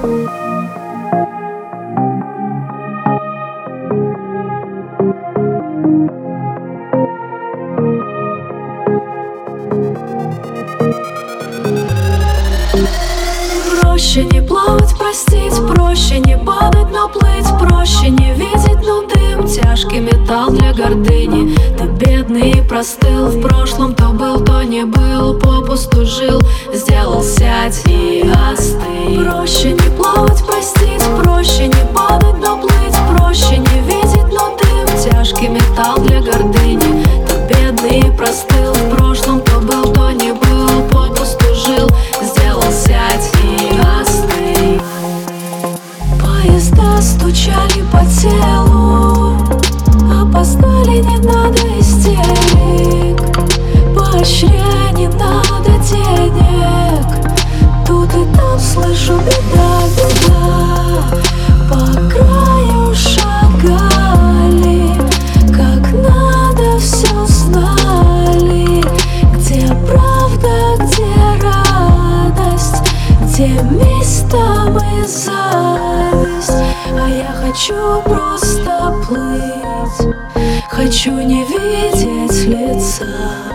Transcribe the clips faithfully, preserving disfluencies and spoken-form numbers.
Проще не плавать, простить, проще не падать, но плыть, проще не видеть, но дым, тяжкий металл для гордыни. Ты бедный и простыл, в прошлом то был, то не был, попусту жил, сделал сядь и остынь. Проще не плавать, простить, проще не падать, но плыть, проще не видеть, но дым, тяжкий металл для гордыни. Ты бедный и простыл, в прошлом то был, то не был, попусту жил, сделал сядь и остынь. Поезда стучали по телу, опоздали, не надо истерик, поощряй, не надо денег. Тут и там слышу беда, беда. По краю шагали, как надо все знали. Где правда, где радость, где месть, там и зависть. А я хочу просто плыть, хочу не видеть лица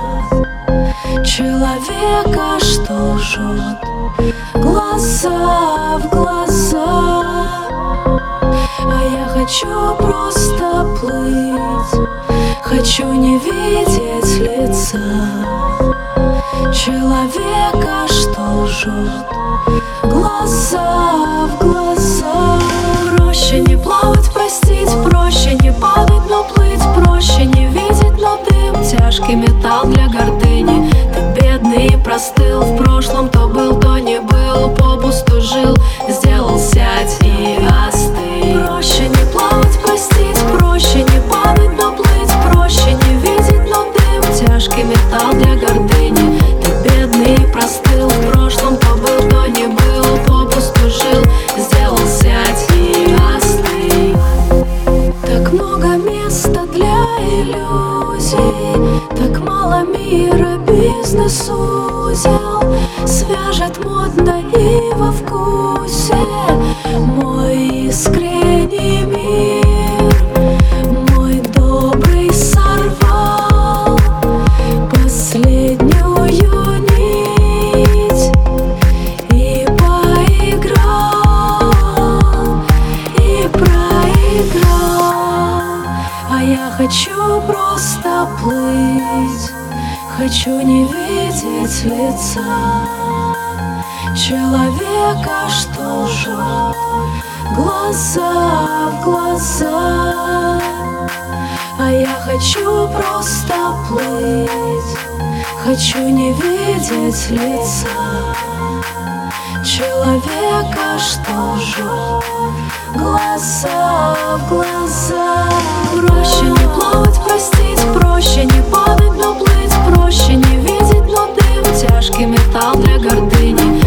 человека, что жжет глаза в глаза. А я хочу просто плыть, хочу не видеть лица человека, что жжет глаза в глаза. Проще не плавать, простить, проще не падать, но плыть, проще не видеть, но дым, тяжкий металл для гордыни. Ты бедный и простыл, в прошлом то был, то не был, попусту жил, сделал сядь и остынь. Проще не плавать, простить, проще не падать, но плыть, проще не видеть, но дым, тяжкий металл для гордыни. Ты бедный и простыл, в прошлом то был, то не был, попусту жил, сделал сядь и остынь. Так много места для иллюзий, так мало мира, бизнес узел свяжет модно и во вкусе мой искренний мир. Мой добрый сорвал последнюю нить и поиграл, и проиграл. А я хочу просто плыть, хочу не видеть лица человека, что жжет глаза в глаза. А я хочу просто плыть, хочу не видеть лица человека, что жжет глаза в глаза. Проще не плавать, простить, проще не падать, но плыть, проще не видеть, но дым, тяжкий металл для гордыни.